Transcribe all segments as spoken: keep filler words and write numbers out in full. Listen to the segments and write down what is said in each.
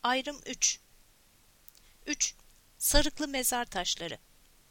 Ayrım üç. üç. Sarıklı mezar taşları.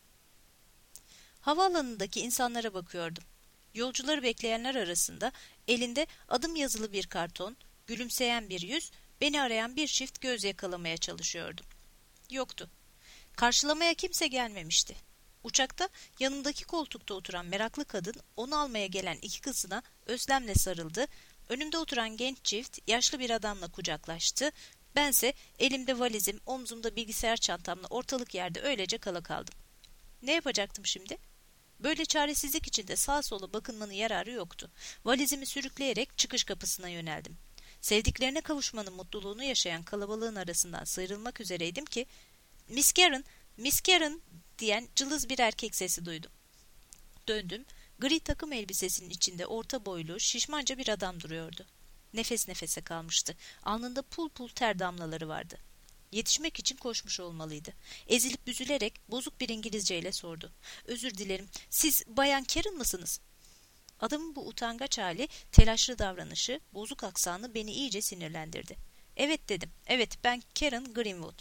Havaalanındaki insanlara bakıyordum. Yolcuları bekleyenler arasında elinde adım yazılı bir karton, gülümseyen bir yüz, beni arayan bir çift göz yakalamaya çalışıyordum. Yoktu. Karşılamaya kimse gelmemişti. Uçakta yanımdaki koltukta oturan meraklı kadın onu almaya gelen iki kızına özlemle sarıldı. Önümde oturan genç çift yaşlı bir adamla kucaklaştı. Bense elimde valizim, omzumda bilgisayar çantamla ortalık yerde öylece kala kaldım. Ne yapacaktım şimdi? Böyle çaresizlik içinde sağa sola bakınmanın yararı yoktu. Valizimi sürükleyerek çıkış kapısına yöneldim. Sevdiklerine kavuşmanın mutluluğunu yaşayan kalabalığın arasından sıyrılmak üzereydim ki "Miss Karen, Miss Karen" diyen cılız bir erkek sesi duydum. Döndüm. Gri takım elbisesinin içinde orta boylu, şişmanca bir adam duruyordu. Nefes nefese kalmıştı. Alnında pul pul ter damlaları vardı. Yetişmek için koşmuş olmalıydı. Ezilip büzülerek bozuk bir İngilizceyle sordu. "Özür dilerim, siz Bayan Karen mısınız?" Adamın bu utangaç hali, telaşlı davranışı, bozuk aksanı beni iyice sinirlendirdi. "Evet" dedim. "Evet, ben Karen Greenwood."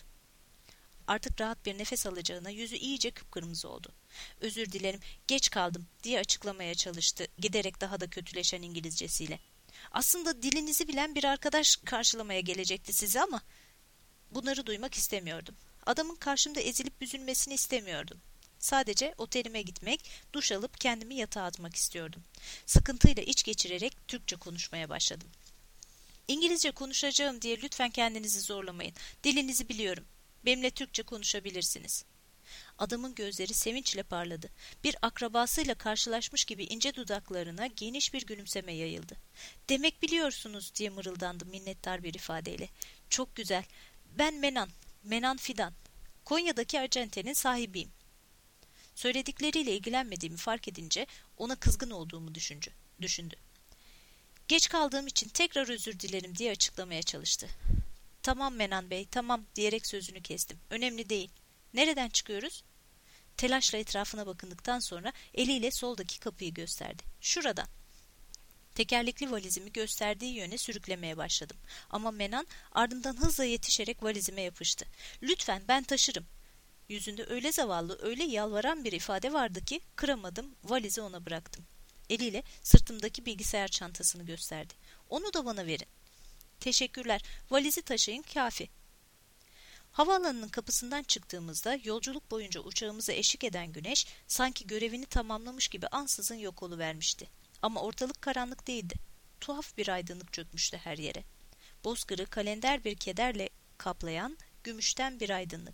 Artık rahat bir nefes alacağına yüzü iyice kıpkırmızı oldu. "Özür dilerim, geç kaldım" diye açıklamaya çalıştı, giderek daha da kötüleşen İngilizcesiyle. "Aslında dilinizi bilen bir arkadaş karşılamaya gelecekti sizi ama..." Bunları duymak istemiyordum. Adamın karşımda ezilip büzülmesini istemiyordum. Sadece otelime gitmek, duş alıp kendimi yatağa atmak istiyordum. Sıkıntıyla iç geçirerek Türkçe konuşmaya başladım. "İngilizce konuşacağım diye lütfen kendinizi zorlamayın. Dilinizi biliyorum. Benimle Türkçe konuşabilirsiniz." Adamın gözleri sevinçle parladı. Bir akrabasıyla karşılaşmış gibi ince dudaklarına geniş bir gülümseme yayıldı. "Demek biliyorsunuz" diye mırıldandı minnettar bir ifadeyle. "Çok güzel. Ben Menan, Menan Fidan. Konya'daki acentenin sahibiyim." Söyledikleriyle ilgilenmediğimi fark edince ona kızgın olduğumu düşündü. düşündü. "Geç kaldığım için tekrar özür dilerim" diye açıklamaya çalıştı. "Tamam Menan Bey, tamam" diyerek sözünü kestim. "Önemli değil. Nereden çıkıyoruz?" Telaşla etrafına bakındıktan sonra eliyle soldaki kapıyı gösterdi. "Şuradan." Tekerlekli valizimi gösterdiği yöne sürüklemeye başladım. Ama Menan ardından hızla yetişerek valizime yapıştı. "Lütfen, ben taşırım." Yüzünde öyle zavallı, öyle yalvaran bir ifade vardı ki kıramadım, valizi ona bıraktım. Eliyle sırtımdaki bilgisayar çantasını gösterdi. "Onu da bana verin." "Teşekkürler, valizi taşıyın kafi." Havaalanının kapısından çıktığımızda yolculuk boyunca uçağımıza eşlik eden güneş sanki görevini tamamlamış gibi ansızın yok oluvermişti. Ama ortalık karanlık değildi. Tuhaf bir aydınlık çökmüştü her yere. Bozkır'ı kalender bir kederle kaplayan gümüşten bir aydınlık.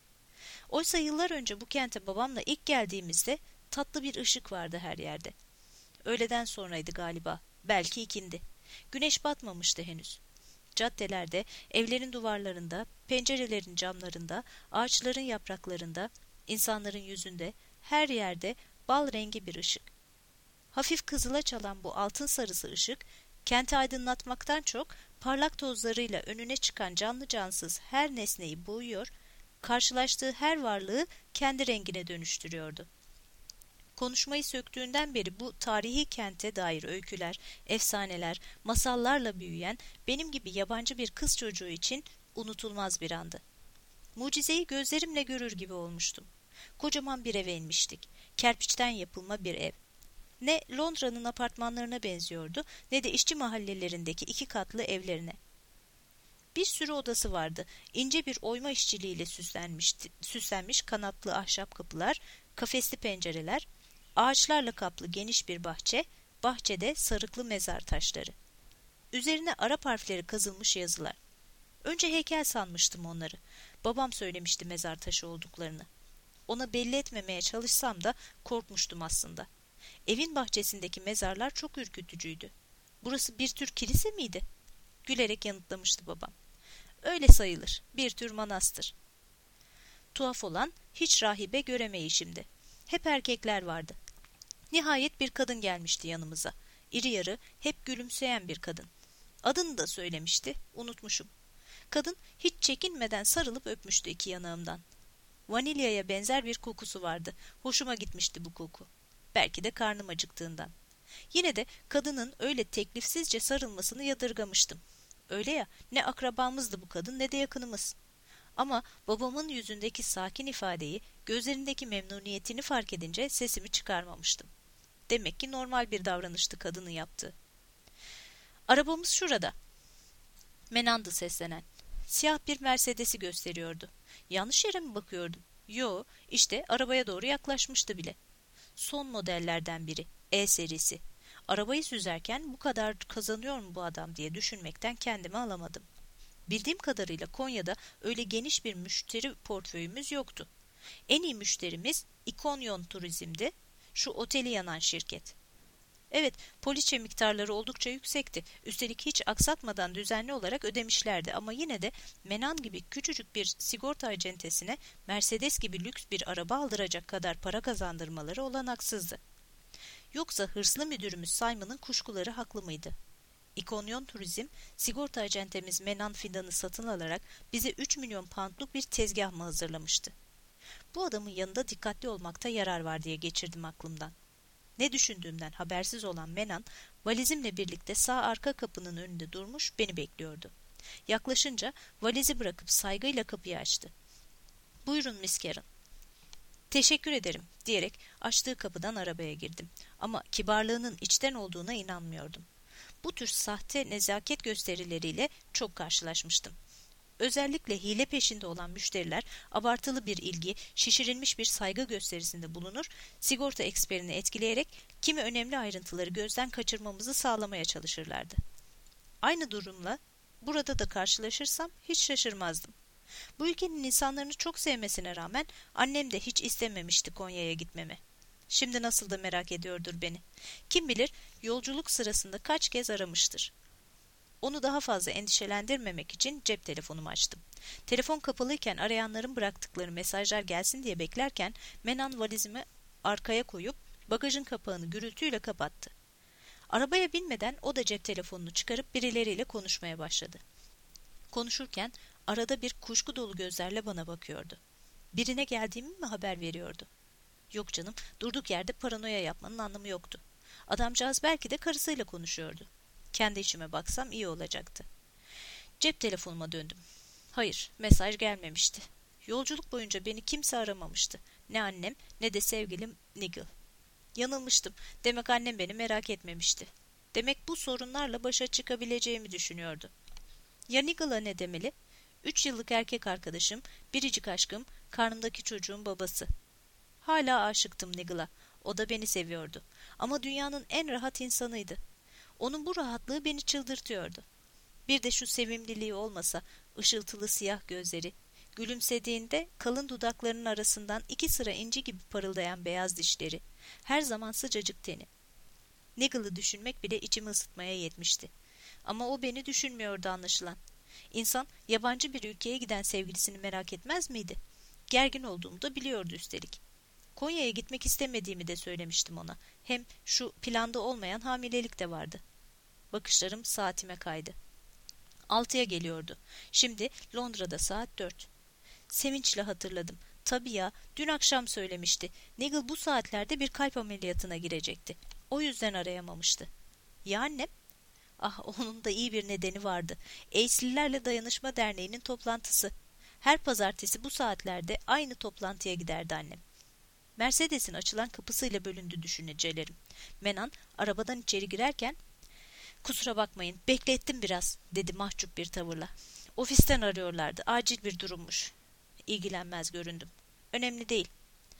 Oysa yıllar önce bu kente babamla ilk geldiğimizde tatlı bir ışık vardı her yerde. Öğleden sonraydı galiba, belki ikindi. Güneş batmamıştı henüz. Caddelerde, evlerin duvarlarında, pencerelerin camlarında, ağaçların yapraklarında, insanların yüzünde, her yerde bal rengi bir ışık. Hafif kızıla çalan bu altın sarısı ışık, kenti aydınlatmaktan çok parlak tozlarıyla önüne çıkan canlı cansız her nesneyi boyuyor, karşılaştığı her varlığı kendi rengine dönüştürüyordu. Konuşmayı söktüğünden beri bu tarihi kente dair öyküler, efsaneler, masallarla büyüyen benim gibi yabancı bir kız çocuğu için unutulmaz bir andı. Mucizeyi gözlerimle görür gibi olmuştum. Kocaman bir eve inmiştik. Kerpiçten yapılma bir ev. Ne Londra'nın apartmanlarına benziyordu, ne de işçi mahallelerindeki iki katlı evlerine. Bir sürü odası vardı. İnce bir oyma işçiliğiyle süslenmişti, süslenmiş kanatlı ahşap kapılar, kafesli pencereler, ağaçlarla kaplı geniş bir bahçe, bahçede sarıklı mezar taşları. Üzerine Arap harfleri kazılmış yazılar. Önce heykel sanmıştım onları. Babam söylemişti mezar taşı olduklarını. Ona belli etmemeye çalışsam da korkmuştum aslında. Evin bahçesindeki mezarlar çok ürkütücüydü. "Burası bir tür kilise miydi?" Gülerek yanıtlamıştı babam. "Öyle sayılır, bir tür manastır." Tuhaf olan hiç rahibe göremeyişimdi. Hep erkekler vardı. Nihayet bir kadın gelmişti yanımıza. İri yarı, hep gülümseyen bir kadın. Adını da söylemişti, unutmuşum. Kadın hiç çekinmeden sarılıp öpmüştü iki yanağımdan. Vanilyaya benzer bir kokusu vardı. Hoşuma gitmişti bu koku. Belki de karnım acıktığından. Yine de kadının öyle teklifsizce sarılmasını yadırgamıştım. Öyle ya, ne akrabamızdı bu kadın ne de yakınımız. Ama babamın yüzündeki sakin ifadeyi, gözlerindeki memnuniyetini fark edince sesimi çıkarmamıştım. Demek ki normal bir davranıştı kadının yaptığı. Arabamız şurada. Menandı seslenen. Siyah bir Mercedes'i gösteriyordu. Yanlış yere mi bakıyordum? Yo, işte arabaya doğru yaklaşmıştı bile. Son modellerden biri, E serisi. Arabayı süzerken bu kadar kazanıyor mu bu adam diye düşünmekten kendimi alamadım. Bildiğim kadarıyla Konya'da öyle geniş bir müşteri portföyümüz yoktu. En iyi müşterimiz İkonyon Turizm'di, şu oteli yanan şirket. Evet, poliçe miktarları oldukça yüksekti. Üstelik hiç aksatmadan düzenli olarak ödemişlerdi ama yine de Menan gibi küçücük bir sigorta acentesine Mercedes gibi lüks bir araba aldıracak kadar para kazandırmaları olanaksızdı. Yoksa hırslı müdürümüz Simon'ın kuşkuları haklı mıydı? İkonyon Turizm, sigorta acentemiz Menan Fidan'ı satın alarak bize üç milyon poundluk bir tezgah mı hazırlamıştı? Bu adamın yanında dikkatli olmakta yarar var diye geçirdim aklımdan. Ne düşündüğümden habersiz olan Menan, valizimle birlikte sağ arka kapının önünde durmuş beni bekliyordu. Yaklaşınca valizi bırakıp saygıyla kapıyı açtı. "Buyurun Miss Karen." "Teşekkür ederim," diyerek açtığı kapıdan arabaya girdim. Ama kibarlığının içten olduğuna inanmıyordum. Bu tür sahte nezaket gösterileriyle çok karşılaşmıştım. Özellikle hile peşinde olan müşteriler abartılı bir ilgi, şişirilmiş bir saygı gösterisinde bulunur, sigorta eksperini etkileyerek kimi önemli ayrıntıları gözden kaçırmamızı sağlamaya çalışırlardı. Aynı durumla burada da karşılaşırsam hiç şaşırmazdım. Bu ülkenin insanlarını çok sevmesine rağmen annem de hiç istememişti Konya'ya gitmemi. Şimdi nasıl da merak ediyordur beni. Kim bilir yolculuk sırasında kaç kez aramıştır. Onu daha fazla endişelendirmemek için cep telefonumu açtım. Telefon kapalıyken arayanların bıraktıkları mesajlar gelsin diye beklerken Menan valizimi arkaya koyup bagajın kapağını gürültüyle kapattı. Arabaya binmeden o da cep telefonunu çıkarıp birileriyle konuşmaya başladı. Konuşurken arada bir kuşku dolu gözlerle bana bakıyordu. Birine geldiğimi mi haber veriyordu? Yok canım, durduk yerde paranoya yapmanın anlamı yoktu. Adamcağız belki de karısıyla konuşuyordu. Kendi içime baksam iyi olacaktı. Cep telefonuma döndüm. Hayır, mesaj gelmemişti. Yolculuk boyunca beni kimse aramamıştı. Ne annem ne de sevgilim Nigel. Yanılmıştım. Demek annem beni merak etmemişti. Demek bu sorunlarla başa çıkabileceğimi düşünüyordu. Ya Nigel'a ne demeli? Üç yıllık erkek arkadaşım, biricik aşkım, karnımdaki çocuğun babası. Hala aşıktım Nigel'a. O da beni seviyordu. Ama dünyanın en rahat insanıydı. Onun bu rahatlığı beni çıldırtıyordu. Bir de şu sevimliliği olmasa, ışıltılı siyah gözleri, gülümsediğinde kalın dudaklarının arasından iki sıra inci gibi parıldayan beyaz dişleri, her zaman sıcacık teni. Nigel'ı düşünmek bile içimi ısıtmaya yetmişti. Ama o beni düşünmüyordu anlaşılan. İnsan yabancı bir ülkeye giden sevgilisini merak etmez miydi? Gergin olduğumu da biliyordu üstelik. Konya'ya gitmek istemediğimi de söylemiştim ona. Hem şu planda olmayan hamilelik de vardı. Bakışlarım saatime kaydı. Altıya geliyordu. Şimdi Londra'da saat dört. Sevinçle hatırladım. Tabii ya, dün akşam söylemişti. Nigel bu saatlerde bir kalp ameliyatına girecekti. O yüzden arayamamıştı. Ya annem? Ah, onun da iyi bir nedeni vardı. Eğsililerle Dayanışma Derneği'nin toplantısı. Her pazartesi bu saatlerde aynı toplantıya giderdi annem. Mercedes'in açılan kapısıyla bölündü düşüncelerim. Menan arabadan içeri girerken "Kusura bakmayın, beklettim biraz," dedi mahcup bir tavırla. "Ofisten arıyorlardı, acil bir durummuş." İlgilenmez göründüm. "Önemli değil."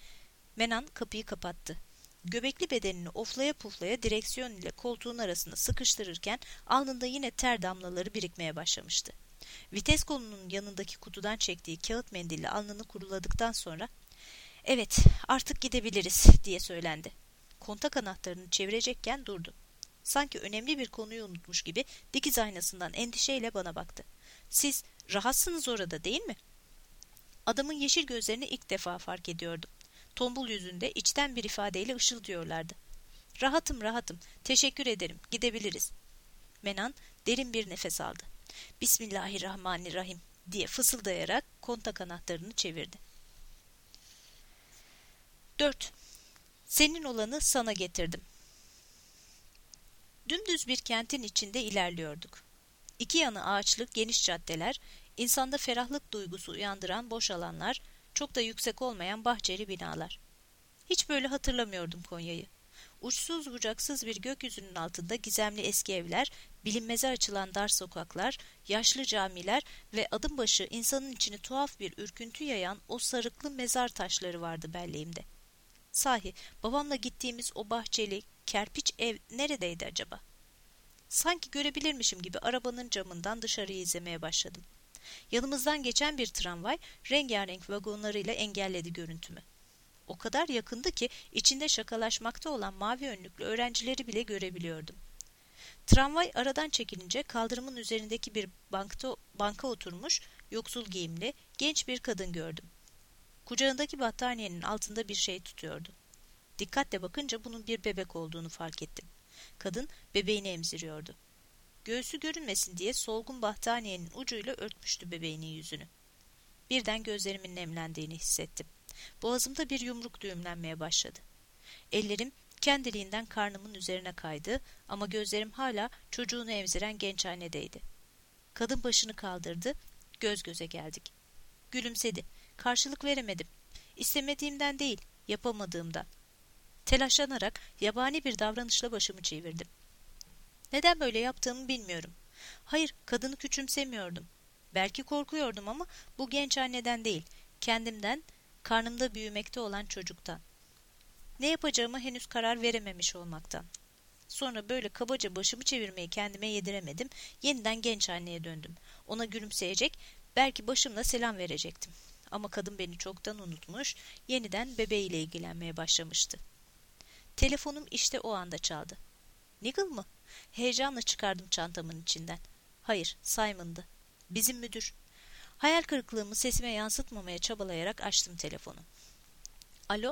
Menan kapıyı kapattı. Göbekli bedenini oflaya puflaya direksiyon ile koltuğun arasına sıkıştırırken alnında yine ter damlaları birikmeye başlamıştı. Vites kolunun yanındaki kutudan çektiği kağıt mendille alnını kuruladıktan sonra "Evet, artık gidebiliriz," diye söylendi. Kontak anahtarını çevirecekken durdu. Sanki önemli bir konuyu unutmuş gibi dikiz aynasından endişeyle bana baktı. "Siz rahatsınız orada, değil mi?" Adamın yeşil gözlerini ilk defa fark ediyordum. Tombul yüzünde içten bir ifadeyle ışıldıyorlardı. "Rahatım, rahatım. Teşekkür ederim. Gidebiliriz." Menan derin bir nefes aldı. "Bismillahirrahmanirrahim," diye fısıldayarak kontak anahtarını çevirdi. dört. Senin olanı sana getirdim. Dümdüz bir kentin içinde ilerliyorduk. İki yanı ağaçlı geniş caddeler, insanda ferahlık duygusu uyandıran boş alanlar, çok da yüksek olmayan bahçeli binalar. Hiç böyle hatırlamıyordum Konya'yı. Uçsuz bucaksız bir gökyüzünün altında gizemli eski evler, bilinmeze açılan dar sokaklar, yaşlı camiler ve adım başı insanın içini tuhaf bir ürküntü yayan o sarıklı mezar taşları vardı belleğimde. Sahi babamla gittiğimiz o bahçeli, kerpiç ev neredeydi acaba? Sanki görebilirmişim gibi arabanın camından dışarıyı izlemeye başladım. Yanımızdan geçen bir tramvay rengarenk vagonlarıyla engelledi görüntümü. O kadar yakındı ki içinde şakalaşmakta olan mavi önlüklü öğrencileri bile görebiliyordum. Tramvay aradan çekilince kaldırımın üzerindeki bir bankta, banka oturmuş, yoksul giyimli, genç bir kadın gördüm. Kucağındaki battaniyenin altında bir şey tutuyordu. Dikkatle bakınca bunun bir bebek olduğunu fark ettim. Kadın bebeğini emziriyordu. Göğsü görünmesin diye solgun battaniyenin ucuyla örtmüştü bebeğinin yüzünü. Birden gözlerimin nemlendiğini hissettim. Boğazımda bir yumruk düğümlenmeye başladı. Ellerim kendiliğinden karnımın üzerine kaydı ama gözlerim hala çocuğunu emziren genç annedeydi. Kadın başını kaldırdı, göz göze geldik. Gülümsedi. Karşılık veremedim. İstemediğimden değil, yapamadığımdan. Telaşlanarak yabani bir davranışla başımı çevirdim. Neden böyle yaptığımı bilmiyorum. Hayır, kadını küçümsemiyordum. Belki korkuyordum ama bu genç anneden değil, kendimden, karnımda büyümekte olan çocuktan. Ne yapacağımı henüz karar verememiş olmaktan. Sonra böyle kabaca başımı çevirmeyi kendime yediremedim, yeniden genç anneye döndüm. Ona gülümseyecek, belki başımla selam verecektim. Ama kadın beni çoktan unutmuş, yeniden bebeğiyle ilgilenmeye başlamıştı. Telefonum işte o anda çaldı. Nigel mı? Heyecanla çıkardım çantamın içinden. Hayır, Simon'dı. Bizim müdür. Hayal kırıklığımı sesime yansıtmamaya çabalayarak açtım telefonu. Alo?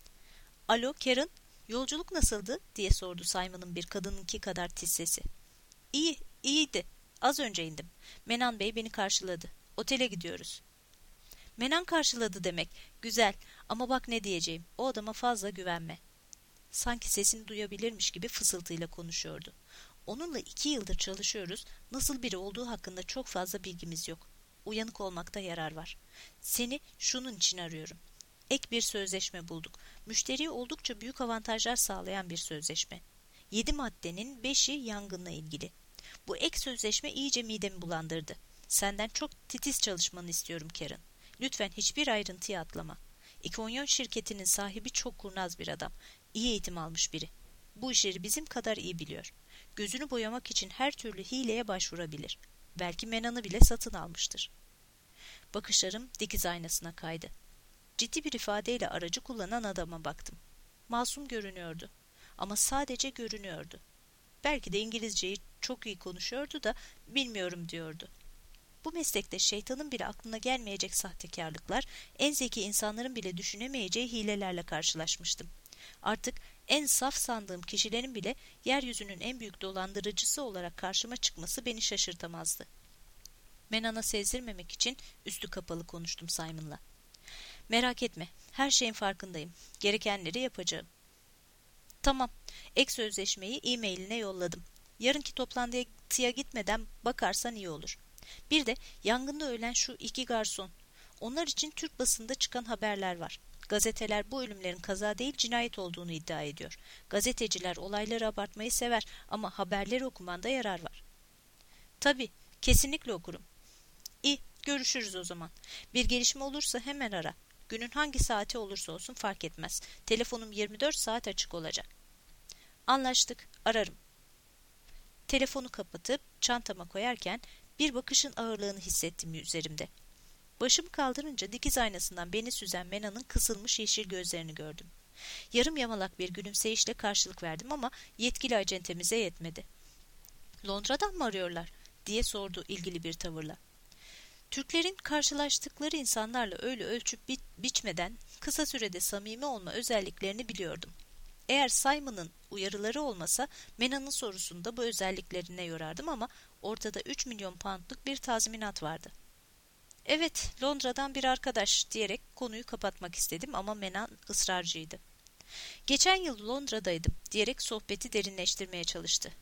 Alo Karen, yolculuk nasıldı? Diye sordu Simon'ın bir kadınınki kadar tiz sesi. İyi, iyiydi. Az önce indim. Menan Bey beni karşıladı. Otele gidiyoruz. Menan karşıladı demek. Güzel. Ama bak ne diyeceğim. O adama fazla güvenme. Sanki sesini duyabilirmiş gibi fısıltıyla konuşuyordu. Onunla iki yıldır çalışıyoruz. Nasıl biri olduğu hakkında çok fazla bilgimiz yok. Uyanık olmakta yarar var. Seni şunun için arıyorum. Ek bir sözleşme bulduk. Müşteriye oldukça büyük avantajlar sağlayan bir sözleşme. Yedi maddenin beşi yangınla ilgili. Bu ek sözleşme iyice midemi bulandırdı. Senden çok titiz çalışmanı istiyorum Karen. Lütfen hiçbir ayrıntıyı atlama. İkonyon şirketinin sahibi çok kurnaz bir adam. İyi eğitim almış biri. Bu işleri bizim kadar iyi biliyor. Gözünü boyamak için her türlü hileye başvurabilir. Belki Menan'ı bile satın almıştır. Bakışlarım dikiz aynasına kaydı. Ciddi bir ifadeyle aracı kullanan adama baktım. Masum görünüyordu. Ama sadece görünüyordu. Belki de İngilizceyi çok iyi konuşuyordu da bilmiyorum diyordu. Bu meslekte şeytanın bile aklına gelmeyecek sahtekarlıklar, en zeki insanların bile düşünemeyeceği hilelerle karşılaşmıştım. Artık en saf sandığım kişilerin bile yeryüzünün en büyük dolandırıcısı olarak karşıma çıkması beni şaşırtamazdı. Menan'a sezdirmemek için üstü kapalı konuştum Simon'la. Merak etme, her şeyin farkındayım. Gerekenleri yapacağım. Tamam, ek sözleşmeyi e-mailine yolladım. Yarınki toplantıya gitmeden bakarsan iyi olur. Bir de yangında ölen şu iki garson. Onlar için Türk basında çıkan haberler var. Gazeteler bu ölümlerin kaza değil cinayet olduğunu iddia ediyor. Gazeteciler olayları abartmayı sever ama haberleri okumanda yarar var. Tabii, kesinlikle okurum. İyi, görüşürüz o zaman. Bir gelişme olursa hemen ara. Günün hangi saati olursa olsun fark etmez. Telefonum yirmi dört saat açık olacak. Anlaştık, ararım. Telefonu kapatıp çantama koyarken bir bakışın ağırlığını hissettim üzerimde. Başımı kaldırınca dikiz aynasından beni süzen Mena'nın kısılmış yeşil gözlerini gördüm. Yarım yamalak bir gülümseyişle karşılık verdim ama yetkili acentemize yetmedi. Londra'dan mı arıyorlar? Diye sordu ilgili bir tavırla. Türklerin karşılaştıkları insanlarla öyle ölçüp bi- biçmeden kısa sürede samimi olma özelliklerini biliyordum. Eğer Simon'ın uyarıları olmasa Mena'nın sorusunda bu özelliklerine yorardım ama ortada üç milyon poundluk bir tazminat vardı. Evet, Londra'dan bir arkadaş diyerek konuyu kapatmak istedim ama Menan ısrarcıydı. Geçen yıl Londra'daydım diyerek sohbeti derinleştirmeye çalıştı.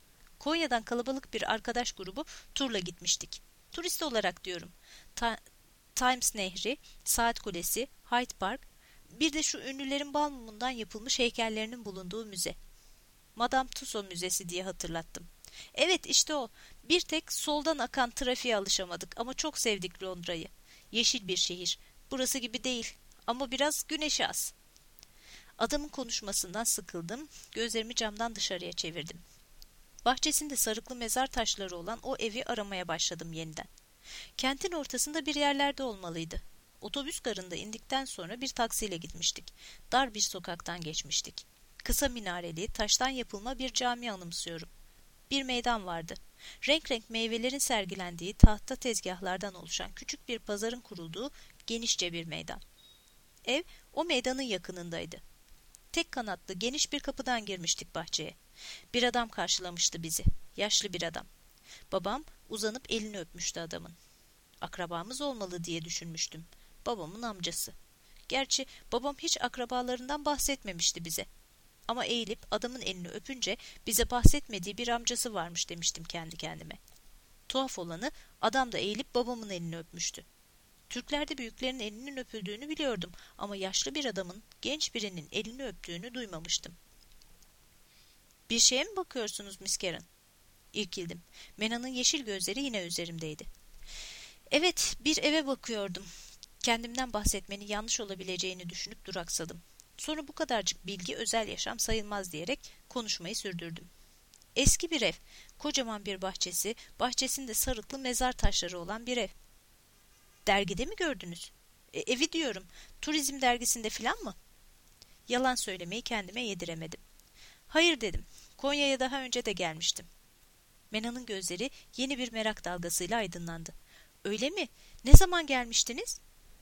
Konya'dan kalabalık bir arkadaş grubu turla gitmiştik. Turist olarak diyorum. Ta- Times Nehri, Saat Kulesi, Hyde Park, bir de şu ünlülerin bal mumundan yapılmış heykellerinin bulunduğu müze. Madame Tussauds Müzesi diye hatırlattım. Evet, işte o. Bir tek soldan akan trafiğe alışamadık ama çok sevdik Londra'yı. Yeşil bir şehir. Burası gibi değil ama biraz güneşi az. Adamın konuşmasından sıkıldım. Gözlerimi camdan dışarıya çevirdim. Bahçesinde sarıklı mezar taşları olan o evi aramaya başladım yeniden. Kentin ortasında bir yerlerde olmalıydı. Otobüs garında indikten sonra bir taksiyle gitmiştik. Dar bir sokaktan geçmiştik. Kısa minareli, taştan yapılma bir cami anımsıyorum. Bir meydan vardı. Renk renk meyvelerin sergilendiği tahta tezgahlardan oluşan küçük bir pazarın kurulduğu genişçe bir meydan. Ev o meydanın yakınındaydı. Tek kanatlı geniş bir kapıdan girmiştik bahçeye. Bir adam karşılamıştı bizi. Yaşlı bir adam. Babam uzanıp elini öpmüştü adamın. Akrabamız olmalı diye düşünmüştüm. Babamın amcası. Gerçi babam hiç akrabalarından bahsetmemişti bize. Ama eğilip adamın elini öpünce bize bahsetmediği bir amcası varmış demiştim kendi kendime. Tuhaf olanı adam da eğilip babamın elini öpmüştü. Türklerde büyüklerin elinin öpüldüğünü biliyordum ama yaşlı bir adamın genç birinin elini öptüğünü duymamıştım. Bir şeye mi bakıyorsunuz Miss Karen? İrkildim. Mena'nın yeşil gözleri yine üzerimdeydi. Evet, bir eve bakıyordum. Kendimden bahsetmenin yanlış olabileceğini düşünüp duraksadım. Sonra bu kadarcık bilgi özel yaşam sayılmaz diyerek konuşmayı sürdürdüm. Eski bir ev, kocaman bir bahçesi, bahçesinde sarıklı mezar taşları olan bir ev. Dergide mi gördünüz? E, evi diyorum, turizm dergisinde filan mı? Yalan söylemeyi kendime yediremedim. Hayır dedim, Konya'ya daha önce de gelmiştim. Mena'nın gözleri yeni bir merak dalgasıyla aydınlandı. Öyle mi? Ne zaman gelmiştiniz?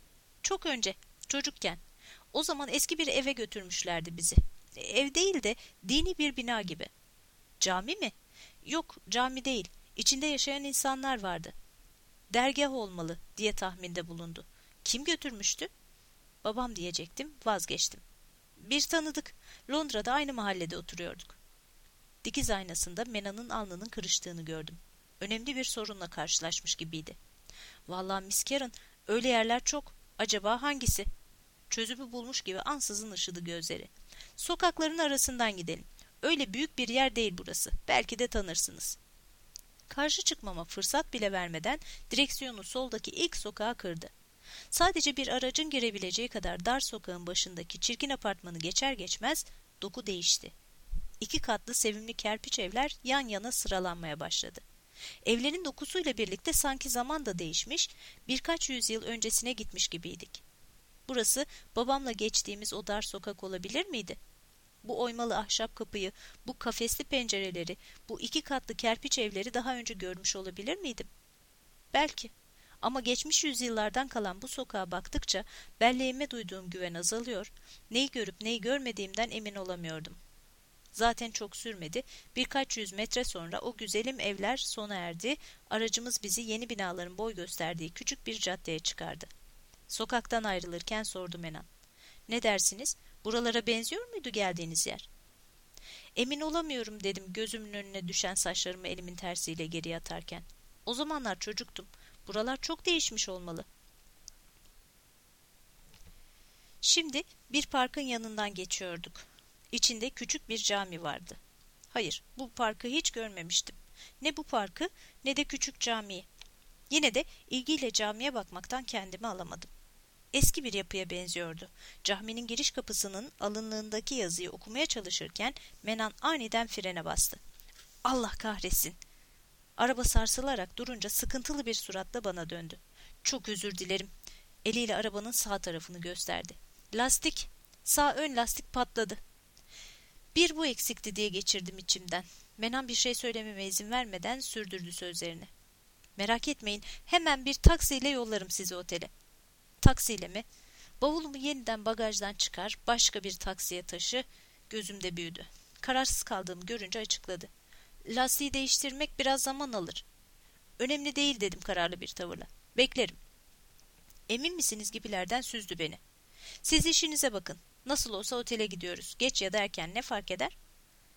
Çok önce, çocukken. O zaman eski bir eve götürmüşlerdi bizi. Ev değil de dini bir bina gibi. Cami mi? Yok, cami değil. İçinde yaşayan insanlar vardı. Dergah olmalı diye tahminde bulundu. Kim götürmüştü? Babam diyecektim, vazgeçtim. Bir tanıdık. Londra'da aynı mahallede oturuyorduk. Dikiz aynasında Mena'nın alnının kırıştığını gördüm. Önemli bir sorunla karşılaşmış gibiydi. Vallahi Miss Karen, öyle yerler çok. Acaba hangisi? Çözümü bulmuş gibi ansızın ışıdı gözleri. Sokakların arasından gidelim. Öyle büyük bir yer değil burası. Belki de tanırsınız. Karşı çıkmama fırsat bile vermeden direksiyonu soldaki ilk sokağa kırdı. Sadece bir aracın girebileceği kadar dar sokağın başındaki çirkin apartmanı geçer geçmez doku değişti. İki katlı sevimli kerpiç evler yan yana sıralanmaya başladı. Evlerin dokusuyla birlikte sanki zaman da değişmiş, birkaç yüzyıl öncesine gitmiş gibiydik. Burası babamla geçtiğimiz o dar sokak olabilir miydi? Bu oymalı ahşap kapıyı, bu kafesli pencereleri, bu iki katlı kerpiç evleri daha önce görmüş olabilir miydim? Belki. Ama geçmiş yüzyıllardan kalan bu sokağa baktıkça belleğime duyduğum güven azalıyor, neyi görüp neyi görmediğimden emin olamıyordum. Zaten çok sürmedi, birkaç yüz metre sonra o güzelim evler sona erdi, aracımız bizi yeni binaların boy gösterdiği küçük bir caddeye çıkardı. Sokaktan ayrılırken sordu Menan. Ne dersiniz? Buralara benziyor muydu geldiğiniz yer? Emin olamıyorum dedim gözümün önüne düşen saçlarımı elimin tersiyle geriye atarken. O zamanlar çocuktum. Buralar çok değişmiş olmalı. Şimdi bir parkın yanından geçiyorduk. İçinde küçük bir cami vardı. Hayır, bu parkı hiç görmemiştim. Ne bu parkı ne de küçük camiyi. Yine de ilgiyle camiye bakmaktan kendimi alamadım. Eski bir yapıya benziyordu. Caminin giriş kapısının alınlığındaki yazıyı okumaya çalışırken Menan aniden frene bastı. Allah kahretsin! Araba sarsılarak durunca sıkıntılı bir suratla bana döndü. Çok özür dilerim. Eliyle arabanın sağ tarafını gösterdi. Lastik, sağ ön lastik patladı. Bir bu eksikti diye geçirdim içimden. Menan bir şey söylememe izin vermeden sürdürdü sözlerini. Merak etmeyin, hemen bir taksiyle yollarım sizi otele. Taksiyle mi? Bavulumu yeniden bagajdan çıkar, başka bir taksiye taşı, gözümde büyüdü. Kararsız kaldığımı görünce açıkladı. Lastiği değiştirmek biraz zaman alır. Önemli değil dedim kararlı bir tavırla. Beklerim. Emin misiniz gibilerden süzdü beni. Siz işinize bakın. Nasıl olsa otele gidiyoruz. Geç ya da erken ne fark eder?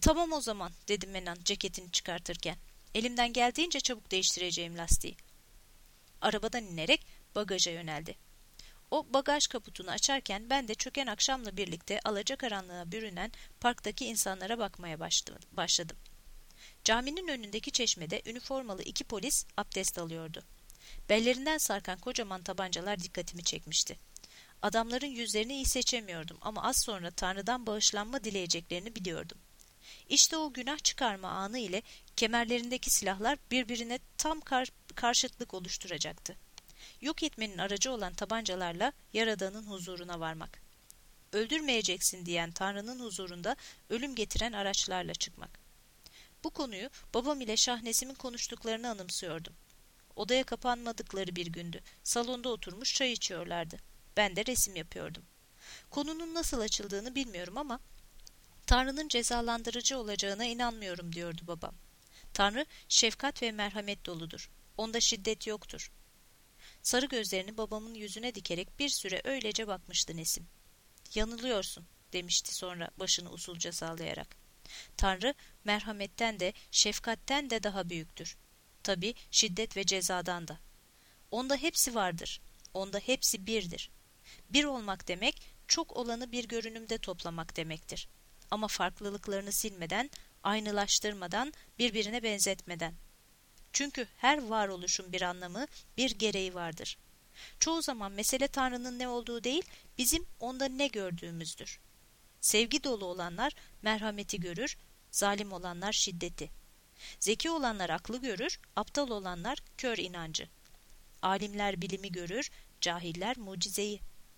Tamam o zaman, dedim Menan ceketini çıkartırken. Elimden geldiğince çabuk değiştireceğim lastiği. Arabadan inerek bagaja yöneldi. O bagaj kaputunu açarken ben de çöken akşamla birlikte alacakaranlığa bürünen parktaki insanlara bakmaya başladım. Caminin önündeki çeşmede üniformalı iki polis abdest alıyordu. Bellerinden sarkan kocaman tabancalar dikkatimi çekmişti. Adamların yüzlerini iyi seçemiyordum ama az sonra Tanrı'dan bağışlanma dileyeceklerini biliyordum. İşte o günah çıkarma anı ile kemerlerindeki silahlar birbirine tam kar karşıtlık oluşturacaktı. Yok etmenin aracı olan tabancalarla Yaradan'ın huzuruna varmak. Öldürmeyeceksin diyen Tanrı'nın huzurunda ölüm getiren araçlarla çıkmak. Bu konuyu babam ile Şahnesim'in konuştuklarını anımsıyordum. Odaya kapanmadıkları bir gündü. Salonda oturmuş çay içiyorlardı. Ben de resim yapıyordum. Konunun nasıl açıldığını bilmiyorum ama Tanrı'nın cezalandırıcı olacağına inanmıyorum diyordu babam. Tanrı şefkat ve merhamet doludur. Onda şiddet yoktur. Sarı gözlerini babamın yüzüne dikerek bir süre öylece bakmıştı Nesim. Yanılıyorsun demişti sonra başını usulca sallayarak. Tanrı merhametten de şefkatten de daha büyüktür. Tabii şiddet ve cezadan da. Onda hepsi vardır. Onda hepsi birdir. Bir olmak demek çok olanı bir görünümde toplamak demektir. Ama farklılıklarını silmeden, aynılaştırmadan, birbirine benzetmeden. Çünkü her varoluşun bir anlamı, bir gereği vardır. Çoğu zaman mesele Tanrı'nın ne olduğu değil, bizim onda ne gördüğümüzdür. Sevgi dolu olanlar merhameti görür, zalim olanlar şiddeti. Zeki olanlar aklı görür, aptal olanlar kör inancı. Alimler bilimi görür, cahiller mucizeyi.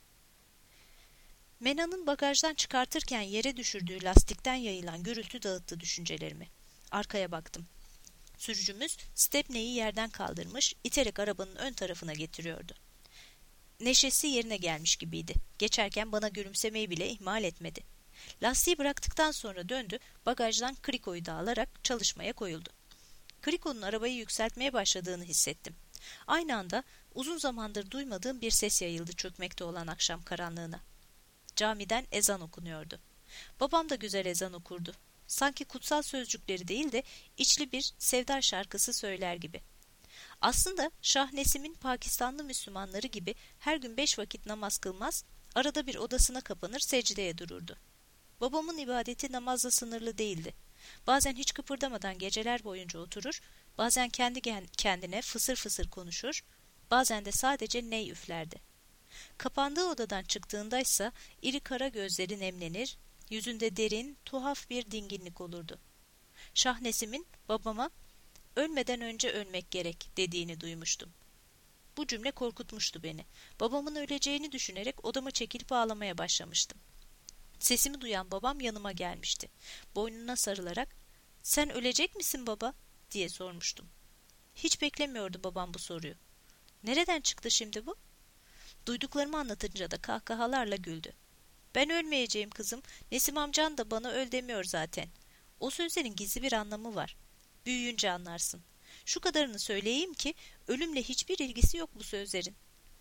Mena'nın bagajdan çıkartırken yere düşürdüğü lastikten yayılan gürültü dağıttı düşüncelerimi. Arkaya baktım. Sürücümüz stepneyi yerden kaldırmış, iterek arabanın ön tarafına getiriyordu. Neşesi yerine gelmiş gibiydi. Geçerken bana gülümsemeyi bile ihmal etmedi. Lastiği bıraktıktan sonra döndü, bagajdan krikoyu da alarak çalışmaya koyuldu. Krikonun arabayı yükseltmeye başladığını hissettim. Aynı anda uzun zamandır duymadığım bir ses yayıldı çökmekte olan akşam karanlığına. Camiden ezan okunuyordu. Babam da güzel ezan okurdu. Sanki kutsal sözcükleri değil de içli bir sevda şarkısı söyler gibi. Aslında Şahnesim'in Pakistanlı Müslümanları gibi her gün beş vakit namaz kılmaz, arada bir odasına kapanır secdeye dururdu. Babamın ibadeti namazla sınırlı değildi. Bazen hiç kıpırdamadan geceler boyunca oturur, bazen kendi kendine fısır fısır konuşur, bazen de sadece ney üflerdi. Kapandığı odadan çıktığındaysa iri kara gözleri nemlenir, yüzünde derin, tuhaf bir dinginlik olurdu. Şahnesim'in babama ölmeden önce ölmek gerek dediğini duymuştum. Bu cümle korkutmuştu beni. Babamın öleceğini düşünerek odama çekilip ağlamaya başlamıştım. Sesimi duyan babam yanıma gelmişti. Boynuna sarılarak "Sen ölecek misin baba?" diye sormuştum. Hiç beklemiyordu babam bu soruyu. Nereden çıktı şimdi bu? Duyduklarımı anlatınca da kahkahalarla güldü. "Ben ölmeyeceğim kızım. Nesim amcan da bana öl demiyor zaten. O sözlerin gizli bir anlamı var. Büyüyünce anlarsın. Şu kadarını söyleyeyim ki ölümle hiçbir ilgisi yok bu sözlerin."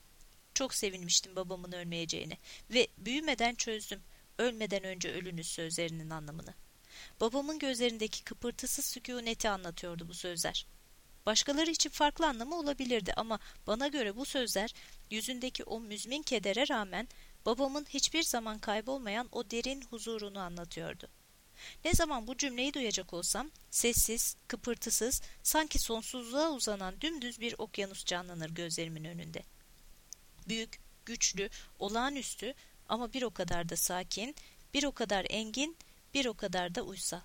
Çok sevinmiştim babamın ölmeyeceğine ve büyümeden çözdüm ölmeden önce ölünüz sözlerinin anlamını. Babamın gözlerindeki kıpırtısız sükûneti anlatıyordu bu sözler. Başkaları için farklı anlamı olabilirdi ama bana göre bu sözler yüzündeki o müzmin kedere rağmen babamın hiçbir zaman kaybolmayan o derin huzurunu anlatıyordu. Ne zaman bu cümleyi duyacak olsam sessiz, kıpırtısız, sanki sonsuzluğa uzanan dümdüz bir okyanus canlanır gözlerimin önünde. Büyük, güçlü, olağanüstü ama bir o kadar da sakin, bir o kadar engin, bir o kadar da uysal.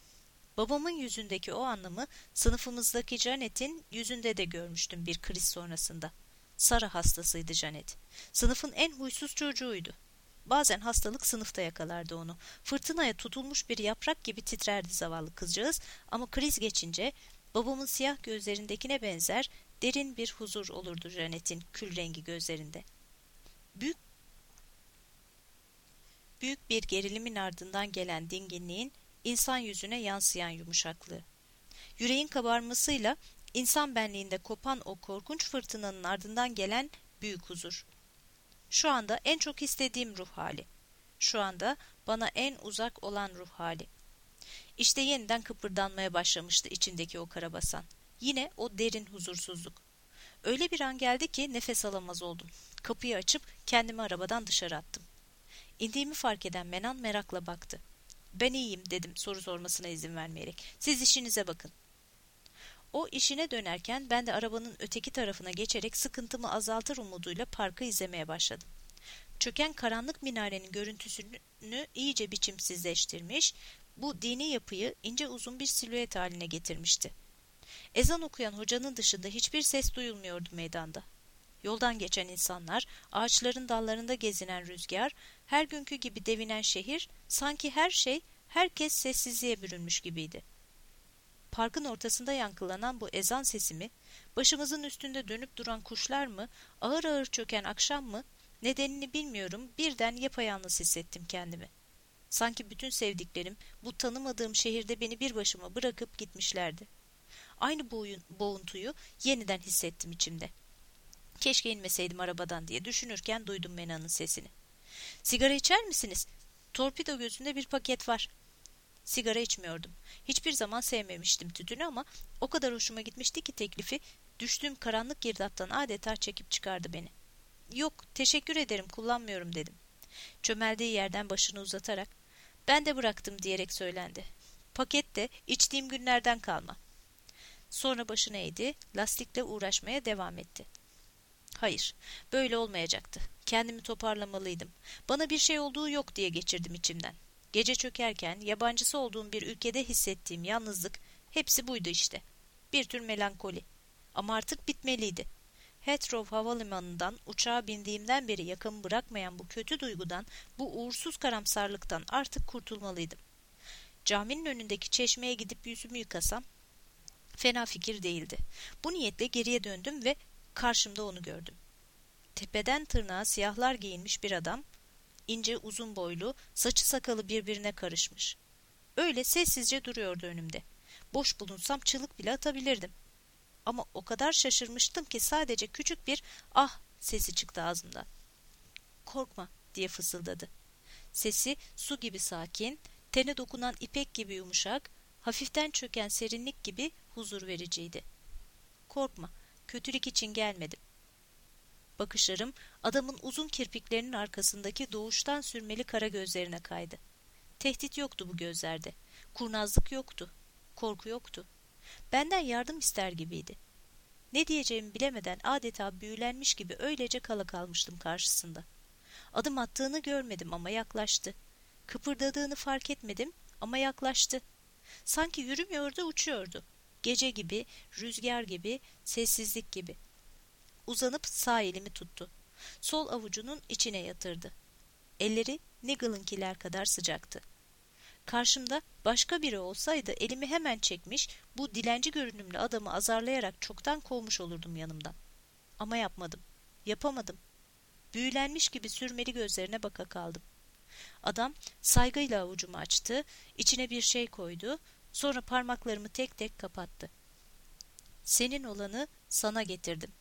Babamın yüzündeki o anlamı sınıfımızdaki Janet'in yüzünde de görmüştüm bir kriz sonrasında. Sara hastasıydı Janet. Sınıfın en huysuz çocuğuydu. Bazen hastalık sınıfta yakalardı onu. Fırtınaya tutulmuş bir yaprak gibi titrerdi zavallı kızcağız ama kriz geçince babamın siyah gözlerindekine benzer derin bir huzur olurdu Janet'in kül rengi gözlerinde. Büyük Büyük bir gerilimin ardından gelen dinginliğin insan yüzüne yansıyan yumuşaklığı. Yüreğin kabarmasıyla insan benliğinde kopan o korkunç fırtınanın ardından gelen büyük huzur. Şu anda en çok istediğim ruh hali. Şu anda bana en uzak olan ruh hali. İşte yeniden kıpırdanmaya başlamıştı içindeki o karabasan. Yine o derin huzursuzluk. Öyle bir an geldi ki nefes alamaz oldum. Kapıyı açıp kendimi arabadan dışarı attım. İndiğimi fark eden Menan merakla baktı. Ben iyiyim dedim soru sormasına izin vermeyerek. Siz işinize bakın. O işine dönerken ben de arabanın öteki tarafına geçerek sıkıntımı azaltır umuduyla parkı izlemeye başladım. Çöken karanlık minarenin görüntüsünü iyice biçimsizleştirmiş, bu dini yapıyı ince uzun bir silüet haline getirmişti. Ezan okuyan hocanın dışında hiçbir ses duyulmuyordu meydanda. Yoldan geçen insanlar, ağaçların dallarında gezinen rüzgar, her günkü gibi devinen şehir, sanki her şey, herkes sessizliğe bürünmüş gibiydi. Parkın ortasında yankılanan bu ezan sesi mi, başımızın üstünde dönüp duran kuşlar mı, ağır ağır çöken akşam mı, nedenini bilmiyorum, birden yapayalnız hissettim kendimi. Sanki bütün sevdiklerim bu tanımadığım şehirde beni bir başıma bırakıp gitmişlerdi. Aynı boyun, boğuntuyu yeniden hissettim içimde. Keşke inmeseydim arabadan diye düşünürken duydum Mena'nın sesini. Sigara içer misiniz? Torpido gözünde bir paket var. Sigara içmiyordum. Hiçbir zaman sevmemiştim tütünü ama o kadar hoşuma gitmişti ki teklifi, düştüğüm karanlık girdaptan adeta çekip çıkardı beni. Yok, teşekkür ederim, kullanmıyorum dedim. Çömeldiği yerden başını uzatarak, ben de bıraktım diyerek söylendi. Paket de içtiğim günlerden kalma. Sonra başını eğdi, lastikle uğraşmaya devam etti. Hayır, böyle olmayacaktı. Kendimi toparlamalıydım. Bana bir şey olduğu yok diye geçirdim içimden. Gece çökerken yabancısı olduğum bir ülkede hissettiğim yalnızlık, hepsi buydu işte. Bir tür melankoli. Ama artık bitmeliydi. Heathrow havalimanından uçağa bindiğimden beri yakamı bırakmayan bu kötü duygudan, bu uğursuz karamsarlıktan artık kurtulmalıydım. Caminin önündeki çeşmeye gidip yüzümü yıkasam, fena fikir değildi. Bu niyetle geriye döndüm ve karşımda onu gördüm. Tepeden tırnağa siyahlar giyinmiş bir adam, ince uzun boylu, saçı sakalı birbirine karışmış. Öyle sessizce duruyordu önümde. Boş bulunsam çığlık bile atabilirdim. Ama o kadar şaşırmıştım ki sadece küçük bir ah sesi çıktı ağzımdan. Korkma diye fısıldadı. Sesi su gibi sakin, tene dokunan ipek gibi yumuşak, hafiften çöken serinlik gibi huzur vericiydi. Korkma, kötülük için gelmedim. Bakışlarım adamın uzun kirpiklerinin arkasındaki doğuştan sürmeli kara gözlerine kaydı. Tehdit yoktu bu gözlerde. Kurnazlık yoktu. Korku yoktu. Benden yardım ister gibiydi. Ne diyeceğimi bilemeden adeta büyülenmiş gibi öylece kala kalmıştım karşısında. Adım attığını görmedim ama yaklaştı. Kıpırdadığını fark etmedim ama yaklaştı. Sanki yürümüyordu, uçuyordu. Gece gibi, rüzgar gibi, sessizlik gibi. Uzanıp sağ elimi tuttu. Sol avucunun içine yatırdı. Elleri Niggle'ınkiler kadar sıcaktı. Karşımda başka biri olsaydı elimi hemen çekmiş, bu dilenci görünümlü adamı azarlayarak çoktan kovmuş olurdum yanımdan. Ama yapmadım. Yapamadım. Büyülenmiş gibi sürmeli gözlerine baka kaldım. Adam saygıyla avucumu açtı, içine bir şey koydu, sonra parmaklarımı tek tek kapattı. Senin olanı sana getirdim.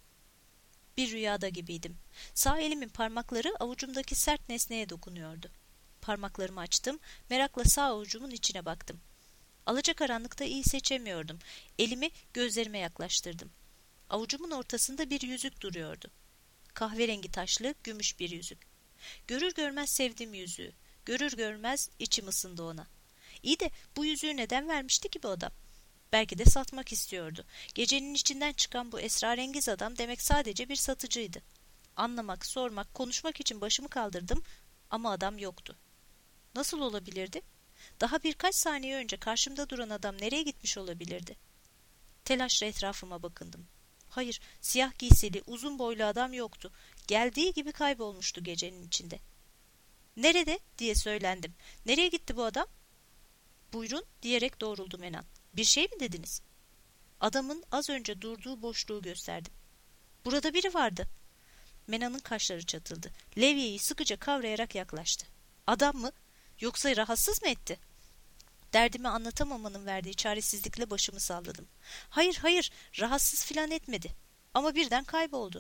Bir rüyada gibiydim. Sağ elimin parmakları avucumdaki sert nesneye dokunuyordu. Parmaklarımı açtım, merakla sağ avucumun içine baktım. Alacakaranlıkta iyi seçemiyordum. Elimi gözlerime yaklaştırdım. Avucumun ortasında bir yüzük duruyordu. Kahverengi taşlı, gümüş bir yüzük. Görür görmez sevdim yüzüğü. Görür görmez içim ısındı ona. İyi de bu yüzüğü neden vermişti ki bu adam? Belki de satmak istiyordu. Gecenin içinden çıkan bu esrarengiz adam demek sadece bir satıcıydı. Anlamak, sormak, konuşmak için başımı kaldırdım ama adam yoktu. Nasıl olabilirdi? Daha birkaç saniye önce karşımda duran adam nereye gitmiş olabilirdi? Telaşla etrafıma bakındım. Hayır, siyah giysili, uzun boylu adam yoktu. Geldiği gibi kaybolmuştu gecenin içinde. Nerede? diye söylendim. Nereye gitti bu adam? Buyurun diyerek doğruldu Menan. Bir şey mi dediniz? Adamın az önce durduğu boşluğu gösterdim. Burada biri vardı. Mena'nın kaşları çatıldı. Levye'yi sıkıca kavrayarak yaklaştı. Adam mı? Yoksa rahatsız mı etti? Derdimi anlatamamanın verdiği çaresizlikle başımı salladım. Hayır hayır, rahatsız filan etmedi. Ama birden kayboldu.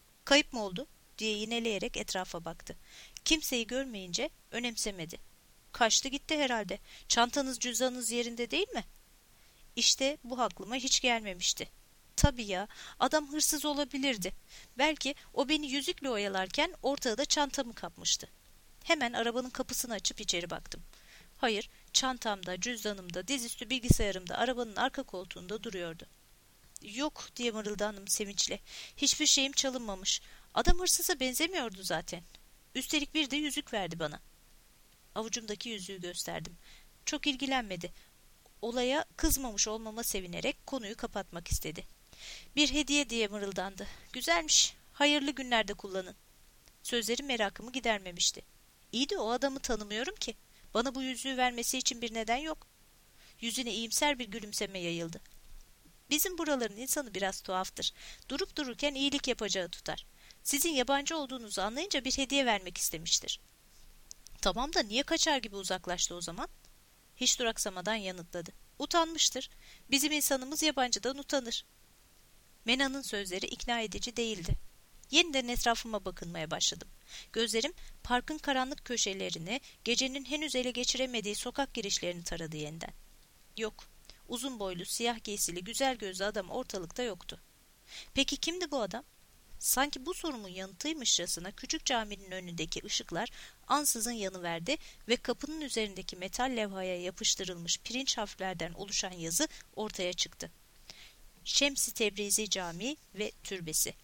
Kayıp mı oldu? diye yineleyerek etrafa baktı. Kimseyi görmeyince önemsemedi. Kaçtı gitti herhalde. Çantanız cüzdanınız yerinde değil mi? İşte bu aklıma hiç gelmemişti. Tabii ya, adam hırsız olabilirdi. Belki o beni yüzükle oyalarken ortada da çantamı kapmıştı. Hemen arabanın kapısını açıp içeri baktım. Hayır, çantamda, cüzdanımda, dizüstü bilgisayarımda arabanın arka koltuğunda duruyordu. Yok diye mırıldandım sevinçle. Hiçbir şeyim çalınmamış. Adam hırsıza benzemiyordu zaten. Üstelik bir de yüzük verdi bana. Avucumdaki yüzüğü gösterdim. Çok ilgilenmedi. Olaya kızmamış olmama sevinerek konuyu kapatmak istedi. Bir hediye diye mırıldandı. Güzelmiş. Hayırlı günlerde kullanın. Sözlerim merakımı gidermemişti. İyi de o adamı tanımıyorum ki. Bana bu yüzüğü vermesi için bir neden yok. Yüzüne iyimser bir gülümseme yayıldı. Bizim buraların insanı biraz tuhaftır. Durup dururken iyilik yapacağı tutar. Sizin yabancı olduğunuzu anlayınca bir hediye vermek istemiştir. Tamam da niye kaçar gibi uzaklaştı o zaman? Hiç duraksamadan yanıtladı. Utanmıştır. Bizim insanımız yabancıdan utanır. Mena'nın sözleri ikna edici değildi. Yeniden etrafıma bakınmaya başladım. Gözlerim parkın karanlık köşelerini, gecenin henüz ele geçiremediği sokak girişlerini taradı yeniden. Yok, uzun boylu, siyah giysili, güzel gözlü adam ortalıkta yoktu. Peki kimdi bu adam? Sanki bu sorumun yanıtıymışçasına küçük caminin önündeki ışıklar ansızın yanıverdi ve kapının üzerindeki metal levhaya yapıştırılmış pirinç harflerden oluşan yazı ortaya çıktı. Şems-i Tebrizi Camii ve Türbesi.